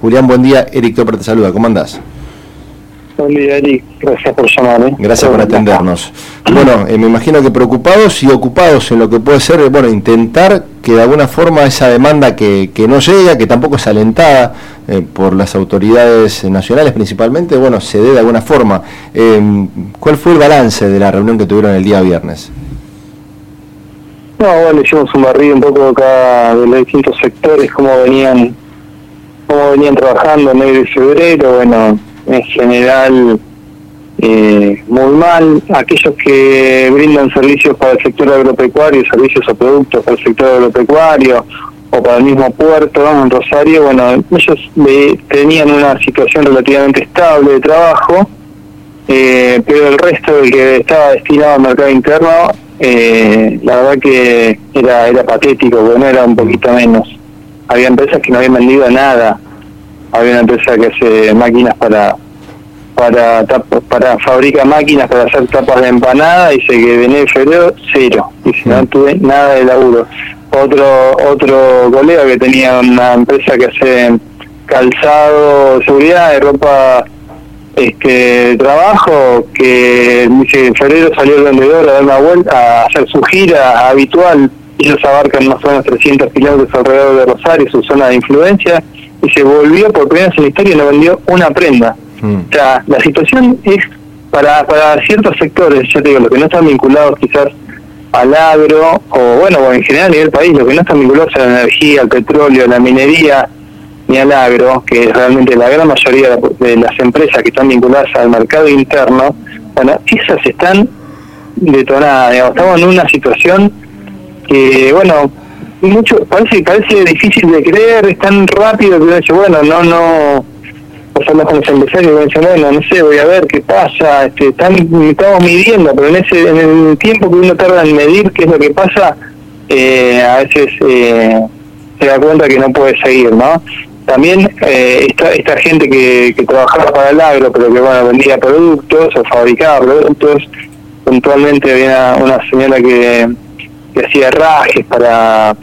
Julián, buen día. Eric Topper te saluda. ¿Cómo andás? Buen día, Eric. Gracias por llamar. Gracias por atendernos. Bueno, me imagino que preocupados y ocupados en lo que puede ser, bueno, intentar que de alguna forma esa demanda que no llega, que tampoco es alentada por las autoridades nacionales principalmente, bueno, se dé de alguna forma. ¿Cuál fue el balance de la reunión que tuvieron el día viernes? No, bueno, hicimos un barrido un poco acá de los distintos sectores, cómo venían trabajando en enero y febrero. Bueno, en general muy mal. Aquellos que brindan servicios para el sector agropecuario, servicios o productos para el sector agropecuario o para el mismo puerto en Rosario, bueno, ellos tenían una situación relativamente estable de trabajo, pero el resto del que estaba destinado al mercado interno, la verdad que era patético, porque no era un poquito menos. Había empresas que no habían vendido nada. Había una empresa que hace máquinas para fabricar máquinas para hacer tapas de empanada, dice que de enero y febrero cero, dice no tuve nada de laburo. Otro colega que tenía una empresa que hace calzado, seguridad de ropa, de trabajo, que dice en febrero salió el vendedor a dar una vuelta, a hacer su gira habitual. Ellos abarcan más o menos 300 kilómetros alrededor de Rosario, su zona de influencia, y se volvió por primera vez en la historia y no vendió una prenda. O sea, la situación es para ciertos sectores, ya te digo, los que no están vinculados quizás al agro, o en general a nivel país, los que no están vinculados a la energía, al petróleo, a la minería, ni al agro, que es realmente la gran mayoría de las empresas que están vinculadas al mercado interno, bueno, esas están detonadas, digamos. Estamos en una situación que, bueno, parece difícil de creer, es tan rápido que uno dice, bueno, no, pasamos con los empresarios y dicen, bueno, no sé, voy a ver qué pasa, estamos midiendo, pero en el tiempo que uno tarda en medir qué es lo que pasa, a veces se da cuenta que no puede seguir, ¿no? También esta gente que trabajaba para el agro, pero que vendía productos o fabricaba productos. Puntualmente había una señora que hacía herrajes para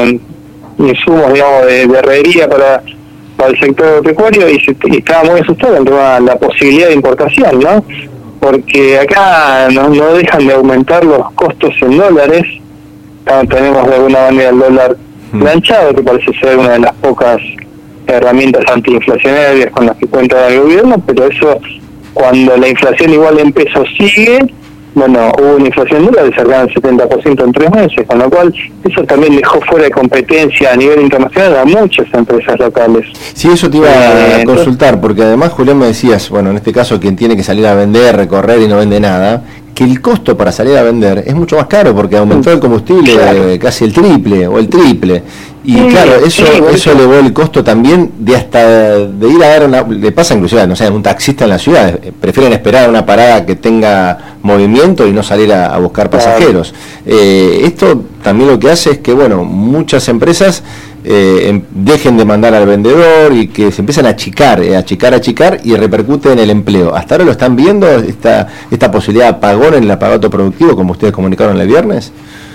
insumos, digamos, de herrería para el sector agropecuario, y estaba muy asustado ante la posibilidad de importación, ¿no? Porque acá no dejan de aumentar los costos en dólares. Tenemos de alguna manera el dólar planchado, que parece ser una de las pocas herramientas antiinflacionarias con las que cuenta el gobierno, pero eso, cuando la inflación igual en pesos sigue, hubo una inflación en dólares cercana al 70% en 3 meses, con lo cual eso también dejó fuera de competencia a nivel internacional a muchas empresas locales. Sí, eso te iba a consultar, porque además, Julián, me decías, en este caso quien tiene que salir a vender, recorrer y no vende nada, que el costo para salir a vender es mucho más caro, porque aumentó el combustible casi el triple o el triple. Y claro, eso elevó el costo también de ir a dar le pasa inclusive, no sé, a un taxista en la ciudad, prefieren esperar una parada que tenga movimiento y no salir a buscar pasajeros. Esto también lo que hace es que, muchas empresas dejen de mandar al vendedor y que se empiezan a achicar y repercute en el empleo. ¿Hasta ahora lo están viendo esta posibilidad de apagón en el aparato productivo, como ustedes comunicaron el viernes?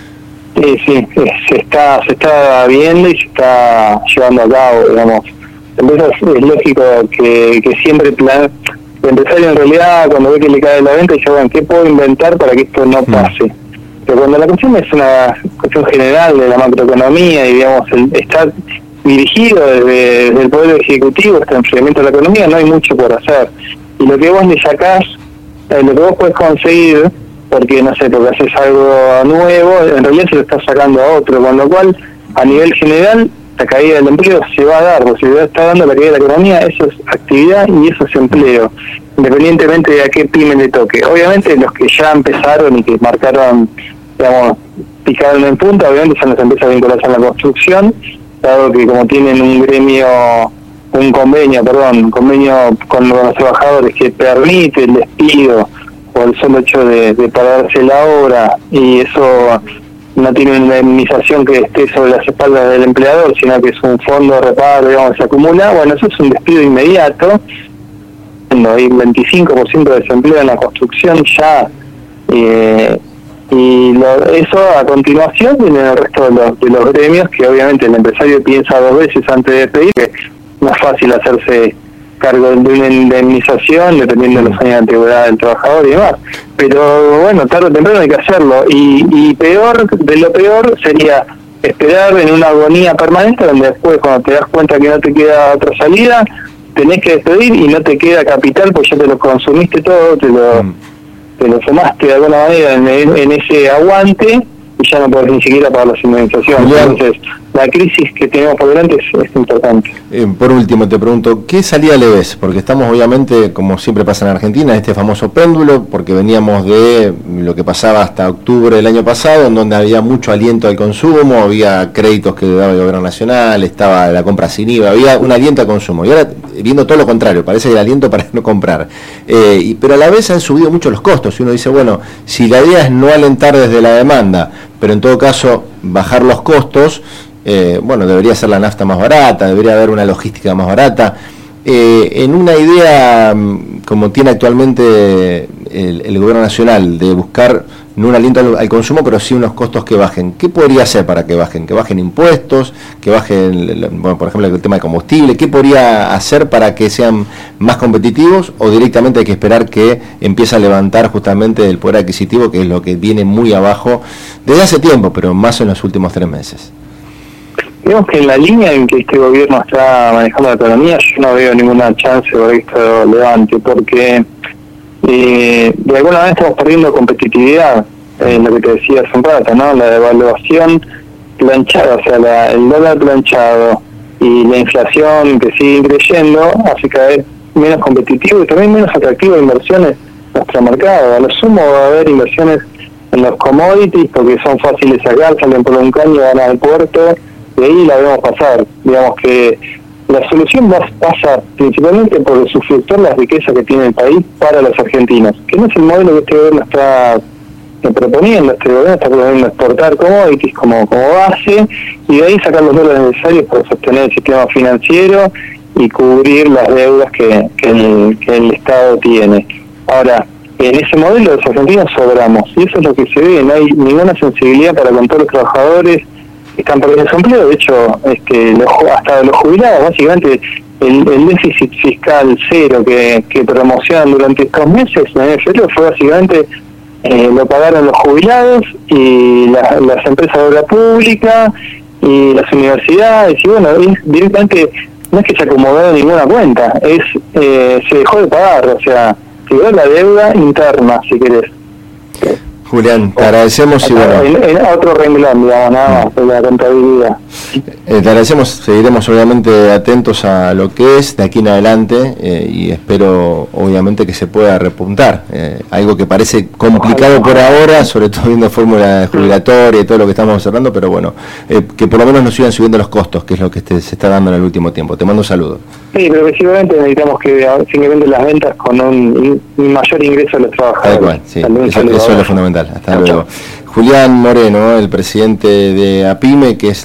Sí, se está viendo y se está llevando a cabo, digamos. Entonces es lógico que siempre el empresario en realidad, cuando ve que le cae la venta, dice, ¿qué puedo inventar para que esto no pase? Pero cuando la cuestión es una cuestión general de la macroeconomía y, digamos, está dirigido desde el Poder Ejecutivo, este enfriamiento de la economía, no hay mucho por hacer. Y lo que vos le sacás, lo que vos podés conseguir, porque haces algo nuevo, en realidad se lo estás sacando a otro, con lo cual, a nivel general, la caída del empleo se va a dar, porque si está dando la caída de la economía, eso es actividad y eso es empleo, independientemente de a qué pyme le toque. Obviamente los que ya empezaron y que marcaron, picaron en punta, obviamente son las empresas vinculadas a la construcción, dado que como tienen un convenio con los trabajadores que permite el despido por el solo hecho de pararse la obra, y eso no tiene una indemnización que esté sobre las espaldas del empleador, sino que es un fondo de reparo, se acumula, eso es un despido inmediato. Hay 25% de desempleo en la construcción ya, eso a continuación viene el resto de los gremios, que obviamente el empresario piensa 2 veces antes de pedir, que no es fácil hacerse cargo de una indemnización dependiendo de los años de antigüedad del trabajador y demás. Pero bueno, tarde o temprano hay que hacerlo. Y peor, de lo peor sería esperar en una agonía permanente donde después, cuando te das cuenta que no te queda otra salida, tenés que despedir y no te queda capital, pues ya te lo consumiste todo, te lo fumaste de alguna manera en ese aguante y ya no podés ni siquiera pagar las indemnizaciones. Entonces, la crisis que tenemos por delante es importante. Por último, te pregunto, ¿qué salida le ves? Porque estamos obviamente, como siempre pasa en Argentina, este famoso péndulo, porque veníamos de lo que pasaba hasta octubre del año pasado, en donde había mucho aliento al consumo, había créditos que daba el gobierno nacional, estaba la compra sin IVA, había un aliento al consumo. Y ahora, viendo todo lo contrario, parece que el aliento para no comprar. Pero a la vez han subido mucho los costos. Y uno dice, bueno, si la idea es no alentar desde la demanda, pero en todo caso bajar los costos, bueno, debería ser la nafta más barata, debería haber una logística más barata. En una idea como tiene actualmente el gobierno nacional de buscar no un aliento al consumo, pero sí unos costos que bajen, ¿qué podría hacer para que bajen? ¿Que bajen impuestos? ¿Que bajen, bueno, por ejemplo, el tema de combustible? ¿Qué podría hacer para que sean más competitivos? ¿O directamente hay que esperar que empiece a levantar justamente el poder adquisitivo, que es lo que viene muy abajo desde hace tiempo, pero más en los últimos 3 meses? Digamos que en la línea en que este gobierno está manejando la economía, yo no veo ninguna chance de que esto levante, porque de alguna manera estamos perdiendo competitividad, lo que te decía hace un rato, ¿no? La devaluación planchada, o sea, el dólar planchado y la inflación que sigue creciendo hace cada vez menos competitivo y también menos atractivo de inversiones en nuestro mercado. A lo sumo va a haber inversiones en los commodities porque son fáciles de sacar, salen por un caño, van al puerto, y ahí la vemos pasar. Digamos que la solución pasa principalmente por usufructuar la riqueza que tiene el país para los argentinos, que no es el modelo que este gobierno está proponiendo. Este gobierno está proponiendo exportar commodities como base y de ahí sacar los dólares necesarios para sostener el sistema financiero y cubrir las deudas que el Estado tiene. Ahora, en ese modelo los argentinos sobramos y eso es lo que se ve, no hay ninguna sensibilidad para con todos los trabajadores que están perdiendo su empleo. De hecho, hasta los jubilados, básicamente el déficit fiscal cero que promocionan durante estos meses en el febrero fue básicamente lo pagaron los jubilados y las empresas de obra pública y las universidades, y bueno, directamente no es que se acomodó ninguna cuenta, se dejó de pagar, o sea, quedó la deuda interna, si querés. Julián, te agradecemos y bueno... En otro renglón, digamos, nada más, de la contabilidad. Te agradecemos, seguiremos obviamente atentos a lo que es de aquí en adelante y espero obviamente que se pueda repuntar. Algo que parece complicado por ahora, sobre todo viendo fórmula jubilatoria y todo lo que estamos observando, pero bueno, que por lo menos nos sigan subiendo los costos, que es lo que se está dando en el último tiempo. Te mando un saludo. Sí, pero principalmente necesitamos que simplemente las ventas con un mayor ingreso a los trabajadores. Tal cual, sí, eso es lo fundamental. Hasta luego. Julián Moreno, el presidente de APYME, que es